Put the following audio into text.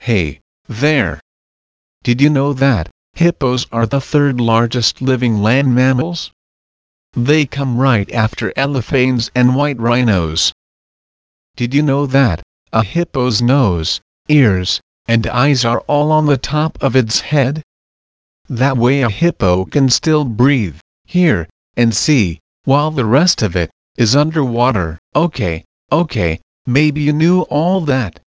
Hey, there! Did you know that hippos are the third largest living land mammals? They come right after elephants and white rhinos. Did you know that a hippo's nose, ears, and eyes are all on the top of its head? That way a hippo can still breathe, hear, and see, while the rest of it is underwater. Okay, maybe you knew all that,